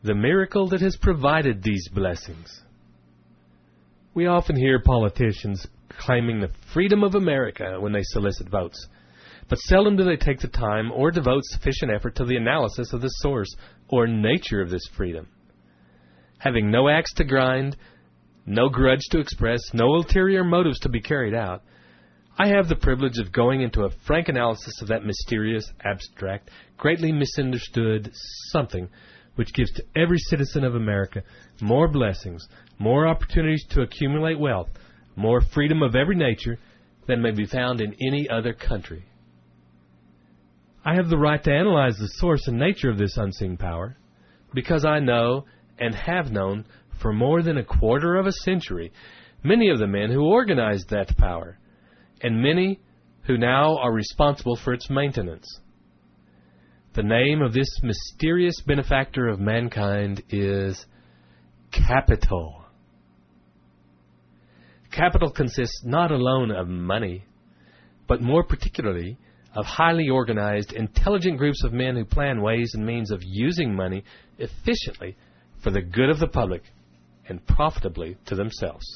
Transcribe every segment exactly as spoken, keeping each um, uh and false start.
the miracle that has provided these blessings. We often hear politicians claiming the freedom of America when they solicit votes, but seldom do they take the time or devote sufficient effort to the analysis of the source or nature of this freedom. Having no axe to grind, no grudge to express, no ulterior motives to be carried out, I have the privilege of going into a frank analysis of that mysterious, abstract, greatly misunderstood something which gives to every citizen of America more blessings, more opportunities to accumulate wealth, more freedom of every nature than may be found in any other country. I have the right to analyze the source and nature of this unseen power, because I know and have known for more than a quarter of a century many of the men who organized that power, and many who now are responsible for its maintenance. The name of this mysterious benefactor of mankind is capital. Capital consists not alone of money, but more particularly of highly organized, intelligent groups of men who plan ways and means of using money efficiently for the good of the public and profitably to themselves.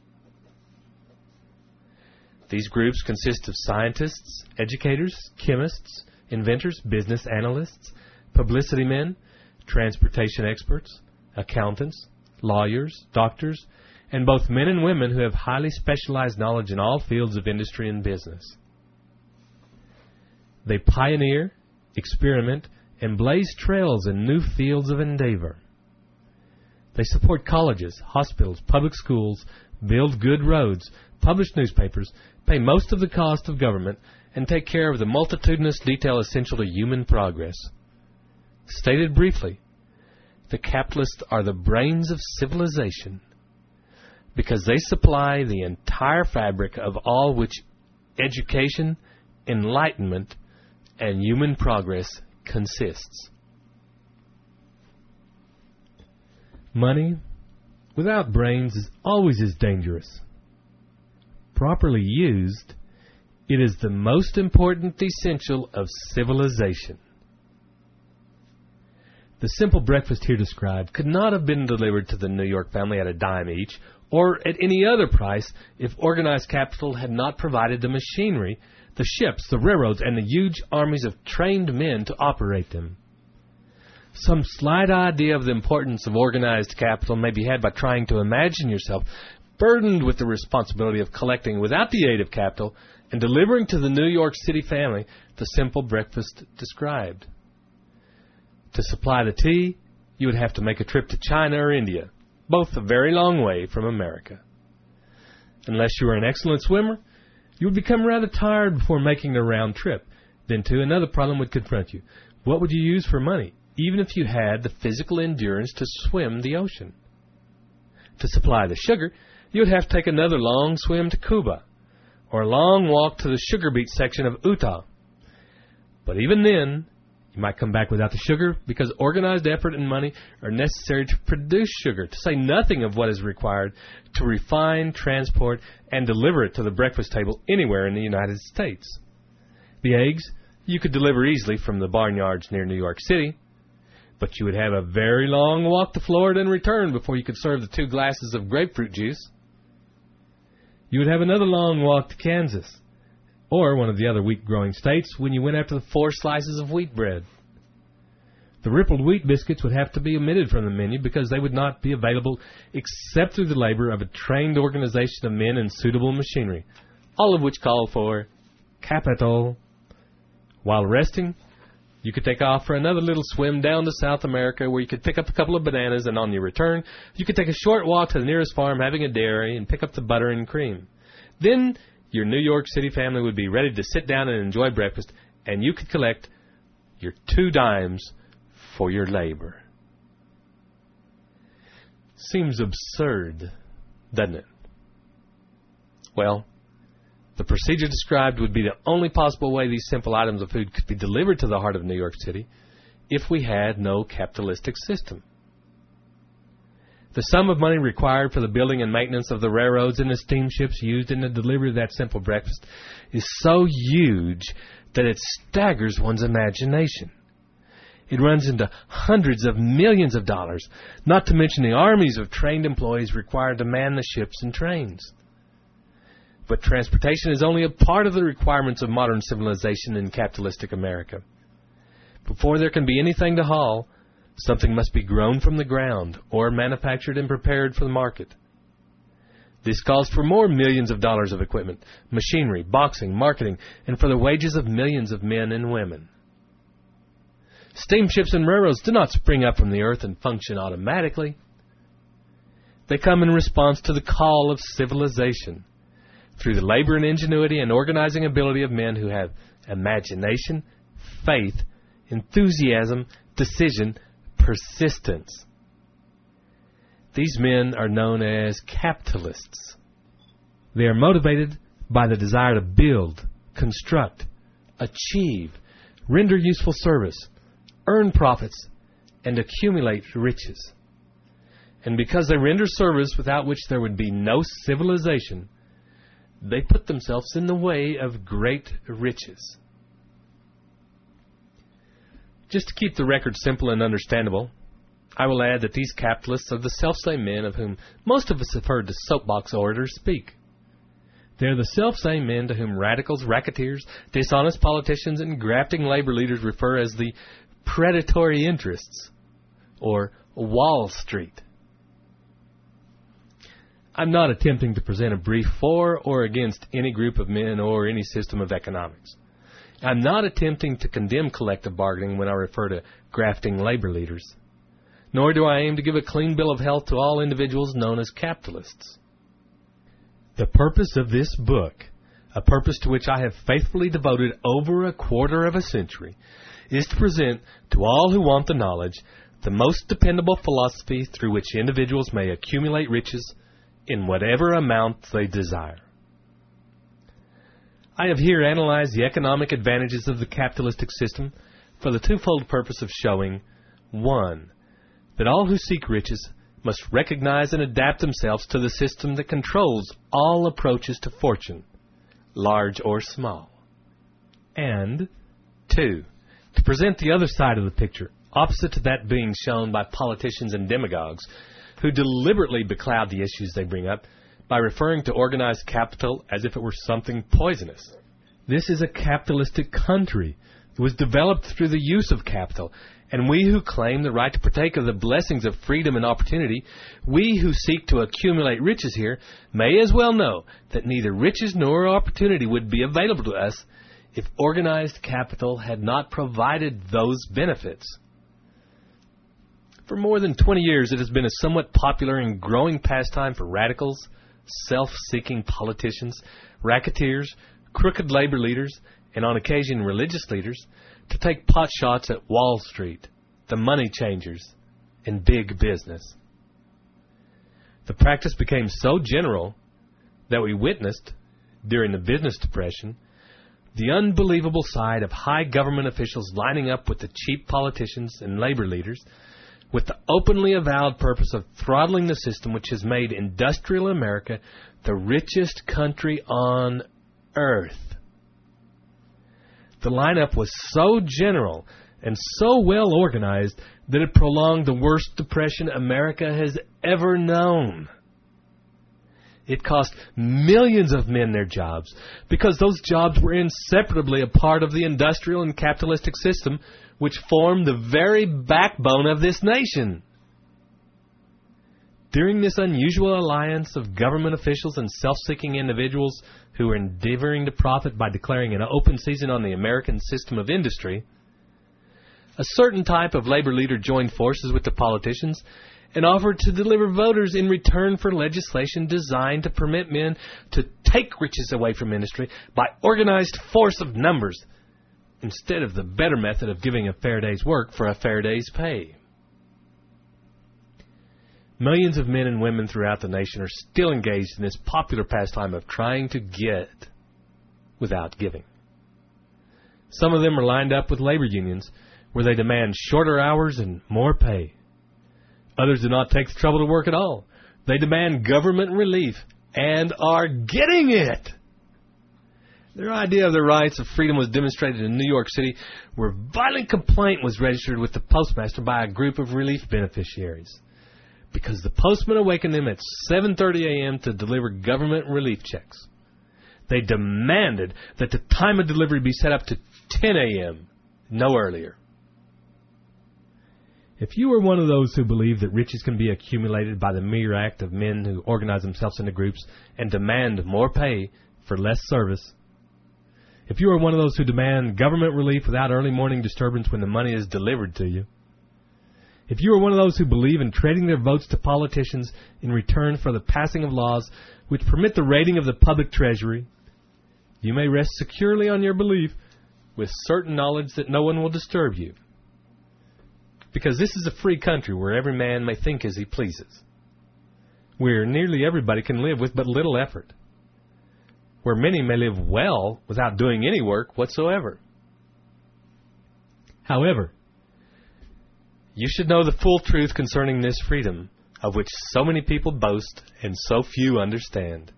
These groups consist of scientists, educators, chemists, inventors, business analysts, publicity men, transportation experts, accountants, lawyers, doctors, and both men and women who have highly specialized knowledge in all fields of industry and business. They pioneer, experiment, and blaze trails in new fields of endeavor. They support colleges, hospitals, public schools, build good roads, publish newspapers, pay most of the cost of government, and take care of the multitudinous detail essential to human progress. Stated briefly, the capitalists are the brains of civilization, because they supply the entire fabric of all which education, enlightenment, and human progress consists. Money without brains is always as dangerous. Properly used, it is the most important essential of civilization. The simple breakfast here described could not have been delivered to the New York family at a dime each, or at any other price, if organized capital had not provided the machinery, the ships, the railroads, and the huge armies of trained men to operate them. Some slight idea of the importance of organized capital may be had by trying to imagine yourself burdened with the responsibility of collecting without the aid of capital and delivering to the New York City family the simple breakfast described. To supply the tea, you would have to make a trip to China or India, both a very long way from America. Unless you are an excellent swimmer, you would become rather tired before making the round trip. Then, too, another problem would confront you. What would you use for money, even if you had the physical endurance to swim the ocean? To supply the sugar, you would have to take another long swim to Cuba, or a long walk to the sugar beet section of Utah. But even then, you might come back without the sugar, because organized effort and money are necessary to produce sugar, to say nothing of what is required to refine, transport, and deliver it to the breakfast table anywhere in the United States. The eggs you could deliver easily from the barnyards near New York City, but you would have a very long walk to Florida and return before you could serve the two glasses of grapefruit juice. You would have another long walk to Kansas, or one of the other wheat-growing states, when you went after the four slices of wheat bread. The rippled wheat biscuits would have to be omitted from the menu because they would not be available except through the labor of a trained organization of men and suitable machinery, all of which call for capital. While resting, you could take off for another little swim down to South America, where you could pick up a couple of bananas, and on your return, you could take a short walk to the nearest farm having a dairy and pick up the butter and cream. Then your New York City family would be ready to sit down and enjoy breakfast, and you could collect your two dimes for your labor. Seems absurd, doesn't it? Well, the procedure described would be the only possible way these simple items of food could be delivered to the heart of New York City if we had no capitalistic system. The sum of money required for the building and maintenance of the railroads and the steamships used in the delivery of that simple breakfast is so huge that it staggers one's imagination. It runs into hundreds of millions of dollars, not to mention the armies of trained employees required to man the ships and trains. But transportation is only a part of the requirements of modern civilization in capitalistic America. Before there can be anything to haul, something must be grown from the ground or manufactured and prepared for the market. This calls for more millions of dollars of equipment, machinery, boxing, marketing, and for the wages of millions of men and women. Steamships and railroads do not spring up from the earth and function automatically. They come in response to the call of civilization, through the labor and ingenuity and organizing ability of men who have imagination, faith, enthusiasm, decision, persistence. These men are known as capitalists. They are motivated by the desire to build, construct, achieve, render useful service, earn profits, and accumulate riches. And because they render service without which there would be no civilization, they put themselves in the way of great riches. Just to keep the record simple and understandable, I will add that these capitalists are the selfsame men of whom most of us have heard the soapbox orators speak. They are the selfsame men to whom radicals, racketeers, dishonest politicians, and grafting labor leaders refer as the predatory interests, or Wall Street. I'm not attempting to present a brief for or against any group of men or any system of economics. I'm not attempting to condemn collective bargaining when I refer to grafting labor leaders. Nor do I aim to give a clean bill of health to all individuals known as capitalists. The purpose of this book, a purpose to which I have faithfully devoted over a quarter of a century, is to present to all who want the knowledge the most dependable philosophy through which individuals may accumulate riches in whatever amount they desire. I have here analyzed the economic advantages of the capitalistic system for the twofold purpose of showing, one, that all who seek riches must recognize and adapt themselves to the system that controls all approaches to fortune, large or small. And, two, to present the other side of the picture, opposite to that being shown by politicians and demagogues, who deliberately becloud the issues they bring up by referring to organized capital as if it were something poisonous. This is a capitalistic country. It was developed through the use of capital, and we who claim the right to partake of the blessings of freedom and opportunity, we who seek to accumulate riches here, may as well know that neither riches nor opportunity would be available to us if organized capital had not provided those benefits. For more than twenty years, it has been a somewhat popular and growing pastime for radicals, self-seeking politicians, racketeers, crooked labor leaders, and on occasion religious leaders, to take pot shots at Wall Street, the money changers, and big business. The practice became so general that we witnessed, during the business depression, the unbelievable sight of high government officials lining up with the cheap politicians and labor leaders with the openly avowed purpose of throttling the system which has made industrial America the richest country on earth. The lineup was so general and so well organized that it prolonged the worst depression America has ever known. It cost millions of men their jobs because those jobs were inseparably a part of the industrial and capitalistic system which formed the very backbone of this nation. During this unusual alliance of government officials and self-seeking individuals who were endeavoring to profit by declaring an open season on the American system of industry, a certain type of labor leader joined forces with the politicians and offered to deliver voters in return for legislation designed to permit men to take riches away from industry by organized force of numbers, instead of the better method of giving a fair day's work for a fair day's pay. Millions of men and women throughout the nation are still engaged in this popular pastime of trying to get without giving. Some of them are lined up with labor unions where they demand shorter hours and more pay. Others do not take the trouble to work at all. They demand government relief and are getting it. Their idea of their rights of freedom was demonstrated in New York City, where violent complaint was registered with the postmaster by a group of relief beneficiaries, because the postman awakened them at seven thirty a.m. to deliver government relief checks. They demanded that the time of delivery be set up to ten a.m., no earlier. If you are one of those who believe that riches can be accumulated by the mere act of men who organize themselves into groups and demand more pay for less service, if you are one of those who demand government relief without early morning disturbance when the money is delivered to you, if you are one of those who believe in trading their votes to politicians in return for the passing of laws which permit the raiding of the public treasury, you may rest securely on your belief with certain knowledge that no one will disturb you. Because this is a free country where every man may think as he pleases, where nearly everybody can live with but little effort, where many may live well without doing any work whatsoever. However, you should know the full truth concerning this freedom, of which so many people boast and so few understand.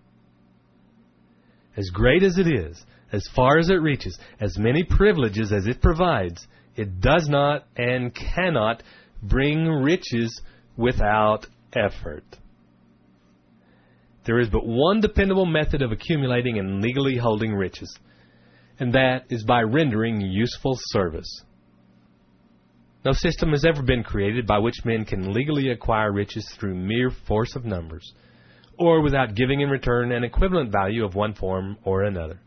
As great as it is, as far as it reaches, as many privileges as it provides, it does not and cannot bring riches without effort. There is but one dependable method of accumulating and legally holding riches, and that is by rendering useful service. No system has ever been created by which men can legally acquire riches through mere force of numbers, or without giving in return an equivalent value of one form or another.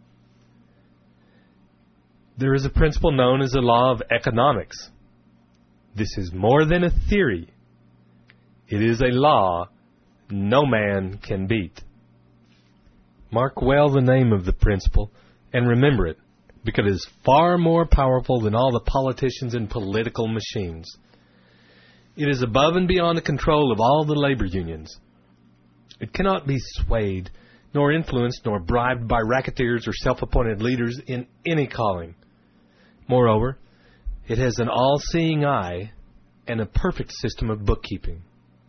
There is a principle known as the law of economics. This is more than a theory. It is a law no man can beat. Mark well the name of the principle and remember it, because it is far more powerful than all the politicians and political machines. It is above and beyond the control of all the labor unions. It cannot be swayed, nor influenced, nor bribed by racketeers or self-appointed leaders in any calling. Moreover, it has an all-seeing eye and a perfect system of bookkeeping,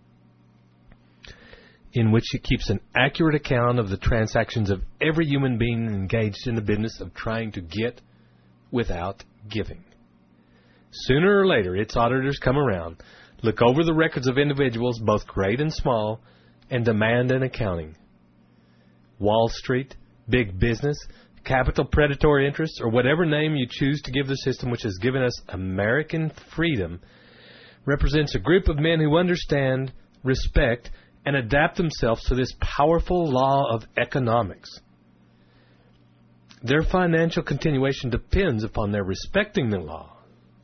in which it keeps an accurate account of the transactions of every human being engaged in the business of trying to get without giving. Sooner or later, its auditors come around, look over the records of individuals, both great and small, and demand an accounting. Wall Street, big business, capital predatory interests, or whatever name you choose to give the system which has given us American freedom, represents a group of men who understand, respect, and adapt themselves to this powerful law of economics. Their financial continuation depends upon their respecting the law.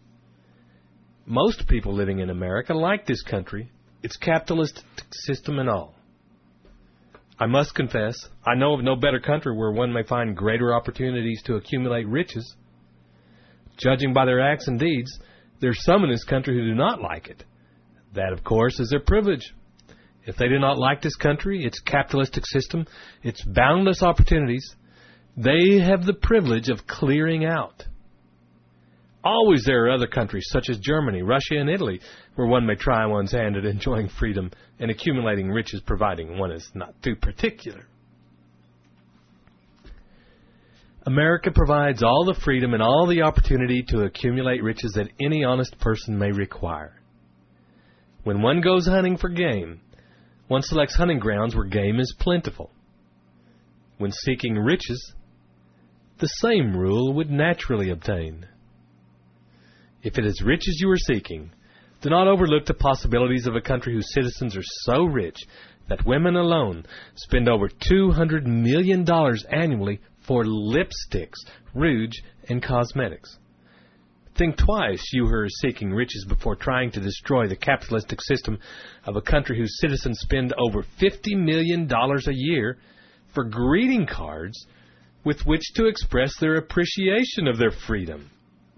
Most people living in America like this country, its capitalist system and all. I must confess, I know of no better country where one may find greater opportunities to accumulate riches. Judging by their acts and deeds, there are some in this country who do not like it. That, of course, is their privilege. If they do not like this country, its capitalistic system, its boundless opportunities, they have the privilege of clearing out. Always there are other countries, such as Germany, Russia, and Italy, where one may try one's hand at enjoying freedom and accumulating riches, providing one is not too particular. America provides all the freedom and all the opportunity to accumulate riches that any honest person may require. When one goes hunting for game, one selects hunting grounds where game is plentiful. When seeking riches, the same rule would naturally obtain. If it is riches you are seeking, do not overlook the possibilities of a country whose citizens are so rich that women alone spend over two hundred million dollars annually for lipsticks, rouge, and cosmetics. Think twice, you who are seeking riches, before trying to destroy the capitalistic system of a country whose citizens spend over fifty million dollars a year for greeting cards with which to express their appreciation of their freedom.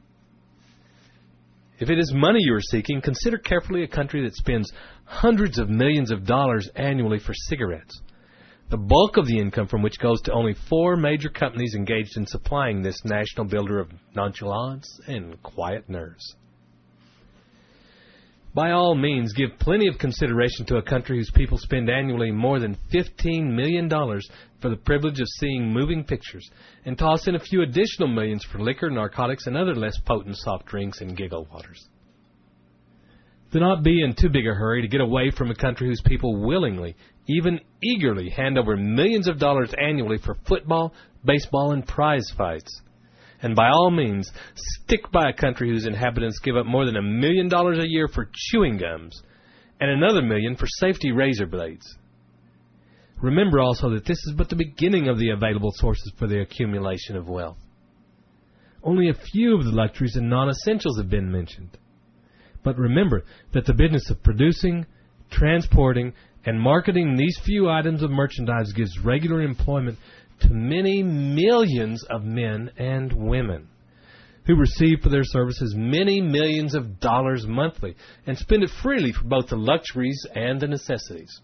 If it is money you are seeking, consider carefully a country that spends hundreds of millions of dollars annually for cigarettes, the bulk of the income from which goes to only four major companies engaged in supplying this national builder of nonchalance and quiet nerves. By all means, give plenty of consideration to a country whose people spend annually more than fifteen million dollars for the privilege of seeing moving pictures, and toss in a few additional millions for liquor, narcotics, and other less potent soft drinks and giggle waters. Do not be in too big a hurry to get away from a country whose people willingly, even eagerly, hand over millions of dollars annually for football, baseball, and prize fights. And by all means, stick by a country whose inhabitants give up more than a million dollars a year for chewing gums and another million for safety razor blades. Remember also that this is but the beginning of the available sources for the accumulation of wealth. Only a few of the luxuries and non-essentials have been mentioned. But remember that the business of producing, transporting, and marketing these few items of merchandise gives regular employment to many millions of men and women who receive for their services many millions of dollars monthly and spend it freely for both the luxuries and the necessities.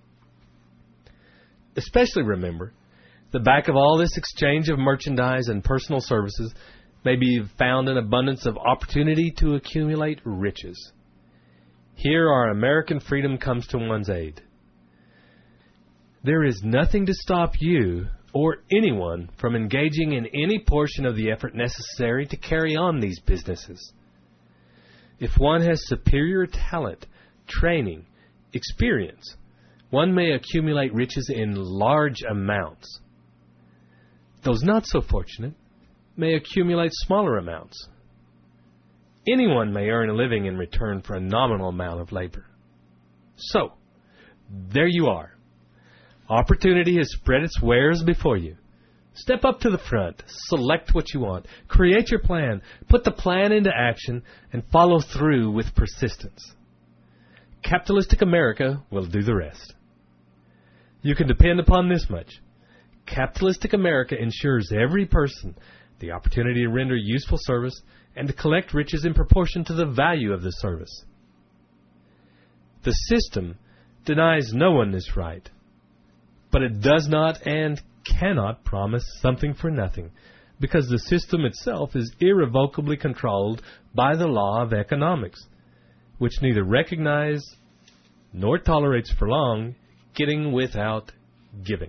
Especially remember, the back of all this exchange of merchandise and personal services may be found an abundance of opportunity to accumulate riches. Here our American freedom comes to one's aid. There is nothing to stop you or anyone from engaging in any portion of the effort necessary to carry on these businesses. If one has superior talent, training, experience, one may accumulate riches in large amounts. Those not so fortunate may accumulate smaller amounts. Anyone may earn a living in return for a nominal amount of labor. So, there you are. Opportunity has spread its wares before you. Step up to the front, select what you want, create your plan, put the plan into action, and follow through with persistence. Capitalistic America will do the rest. You can depend upon this much. Capitalistic America ensures every person the opportunity to render useful service and to collect riches in proportion to the value of the service. The system denies no one this right, but it does not and cannot promise something for nothing, because the system itself is irrevocably controlled by the law of economics, which neither recognizes nor tolerates for long getting without giving.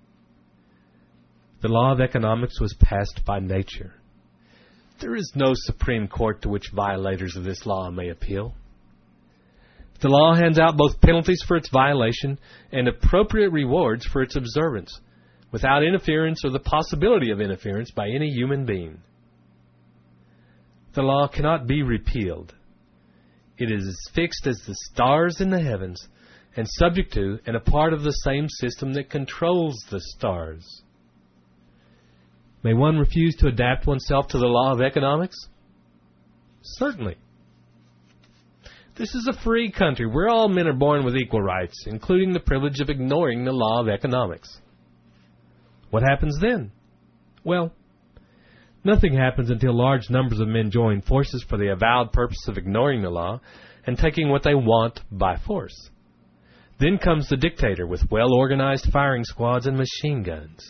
The law of economics was passed by nature. There is no Supreme Court to which violators of this law may appeal. The law hands out both penalties for its violation and appropriate rewards for its observance, without interference or the possibility of interference by any human being. The law cannot be repealed. It is as fixed as the stars in the heavens, and subject to and a part of the same system that controls the stars. May one refuse to adapt oneself to the law of economics? Certainly. This is a free country where all men are born with equal rights, including the privilege of ignoring the law of economics. What happens then? Well, nothing happens until large numbers of men join forces for the avowed purpose of ignoring the law and taking what they want by force. Then comes the dictator with well-organized firing squads and machine guns.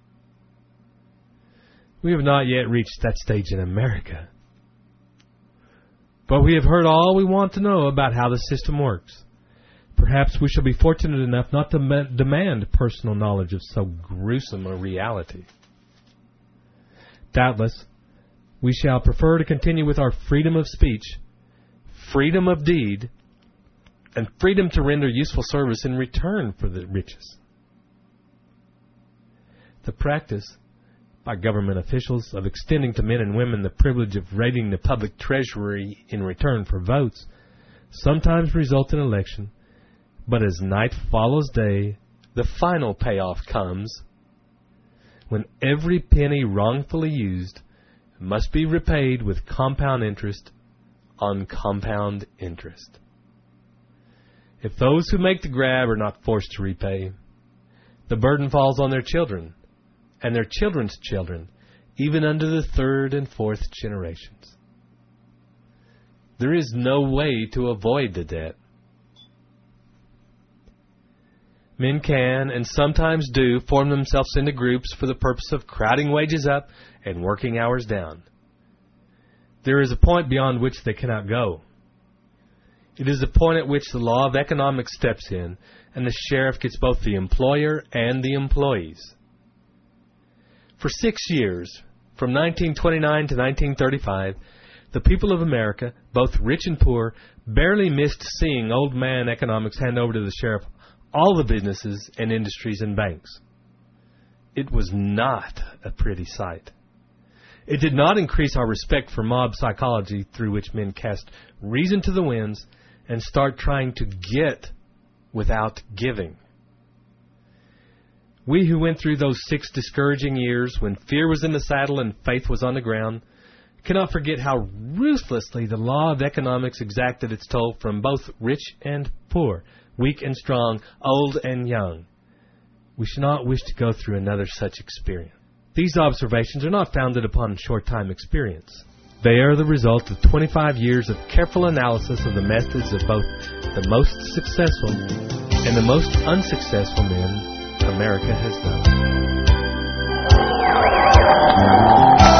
We have not yet reached that stage in America. But we have heard all we want to know about how the system works. Perhaps we shall be fortunate enough not to me- demand personal knowledge of so gruesome a reality. Doubtless, we shall prefer to continue with our freedom of speech, freedom of deed, and freedom to render useful service in return for the riches. The practice by government officials of extending to men and women the privilege of raiding the public treasury in return for votes sometimes result in election, but as night follows day, the final payoff comes when every penny wrongfully used must be repaid with compound interest on compound interest. If those who make the grab are not forced to repay, the burden falls on their children and their children's children, even under the third and fourth generations. There is no way to avoid the debt. Men can, and sometimes do, form themselves into groups for the purpose of crowding wages up and working hours down. There is a point beyond which they cannot go. It is the point at which the law of economics steps in, and the sheriff gets both the employer and the employees. For six years, from nineteen twenty-nine to nineteen thirty-five, the people of America, both rich and poor, barely missed seeing old man economics hand over to the sheriff all the businesses and industries and banks. It was not a pretty sight. It did not increase our respect for mob psychology, through which men cast reason to the winds and start trying to get without giving. We who went through those six discouraging years when fear was in the saddle and faith was on the ground cannot forget how ruthlessly the law of economics exacted its toll from both rich and poor, weak and strong, old and young. We should not wish to go through another such experience. These observations are not founded upon short-time experience. They are the result of twenty-five years of careful analysis of the methods of both the most successful and the most unsuccessful men America has known.